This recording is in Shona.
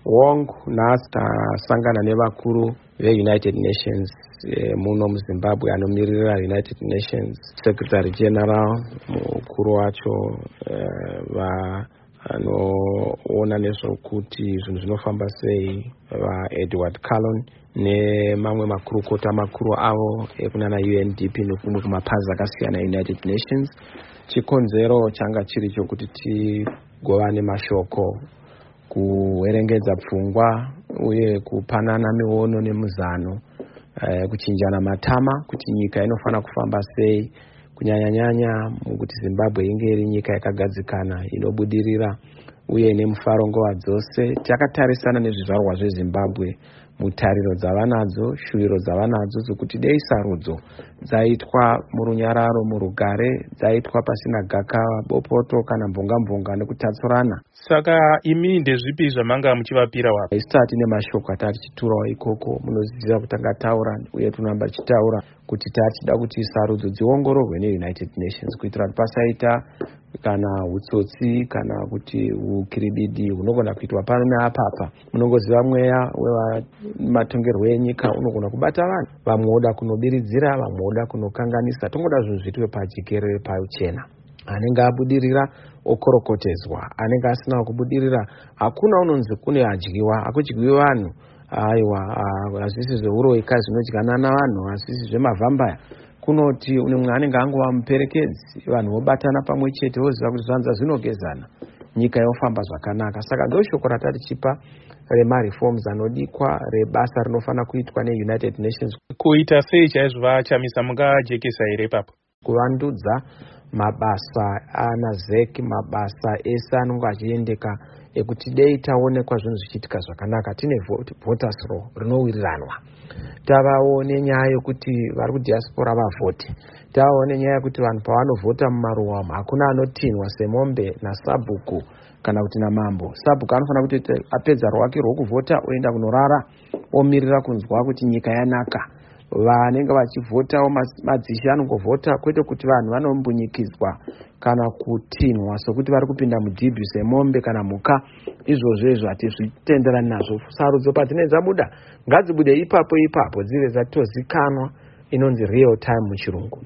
Wong nhasi tasangana nevakuru veUnited Nations muno muZimbabwe anomirira United Nations, Secretary General, mukuru wacho, vanoona nezvokuti zvinhu zvinofamba sei, vaEdward Cullen nemamwe makurukota makuru avo ekunana UNDP nekumwe kumapazi akasiyana United Nations. Chikonzero changa chiri chokuti tigovane mashoko, kuwerengedza pfungwa uye kupanana miono nemuzano, kuchinjana matama kuti nyika inofana kufamba sei, kunyanya mukuti Zimbabwe inge iri nyika yakagadzikana inobudirira uye nemufaro nguva dzose. Takatarisana nezvizvarwa zveZimbabwe mutariro dzavanadzo, shuwiro dzavanadzo dzokuti dei sarudzo dzaitwa murunyararo, murugare, dzaitwa pasina gakava, bopoto kana mbonga nekutatsurana. Saka imi ndezvipi zvamanga muchivapira wapo? Isati nemashoko atari chiturawo ikoko, munoziva kutanga taura uye tunamba chitaura kuti tachida kuti sarudzo dziongororwe neUnited Nations kuitira kuti pasaita kana hutsotsi kana kuti ukiribidi hunogona kuitwa pano neapapa. Munongoziva mweya wematongerwo enyika unogona kubata vanhu, vamwe voda kunobiridzira, vamwe voda kunokanganisa. Tongoda zvinhu zviitwe pajikerere pachena. Anenge abudirira okorokotedzwa, anenge asina kubudirira hakuna unonzi kune adyiwa, hakudyiwi vanhu. Aiwa, hazvisi zveuroika zvinodyana navanhu, hazvisi zvemavhambaya. Kunoti umwe anenge angova muperekedzi, vanhu vobatana pamwe chete voziva kuti zvanza zvinogezana, nyika yofamba zvakanaka. Saka ndo shoko ratatichipa remareforms anodikwa, rebasa rinofana kuitwa neUnited Nations. Kuita sei chaizvo vachamisa mungajekesa here papo? Kuvandudza mabasa anazeki, mabasa ese anonga achiendeka ekuti dei taonekwa zvinhu zvichiitika zvakanaka. Tine voters roll rinowiriranwa. Tavawo nenyaya yokuti vari kudiaspora vavhote. Tavawo nenyaya yokuti vanhu pavanovhota mumaruwa umu hakuna anotinwa semombe nasabhuku kana kuti namambo. Sabhuku anofana kuti apedza rwake rwokuvhota oenda kunorara omirira kunzwa kuti nyika yanaka. Vanenge vachivhotawo madzishe anongovhota, kwete kuti vanhu vanombunyikidzwa kana kutinwa sokuti vari kupinda mudhibhi semombe kana mhuka. Izvozvo hatizvitenderani nazvo. Sarudzo padzinenge dzabuda ngadzibude ipapo dzive dzatozikanwa, inonzi real time muchirungu.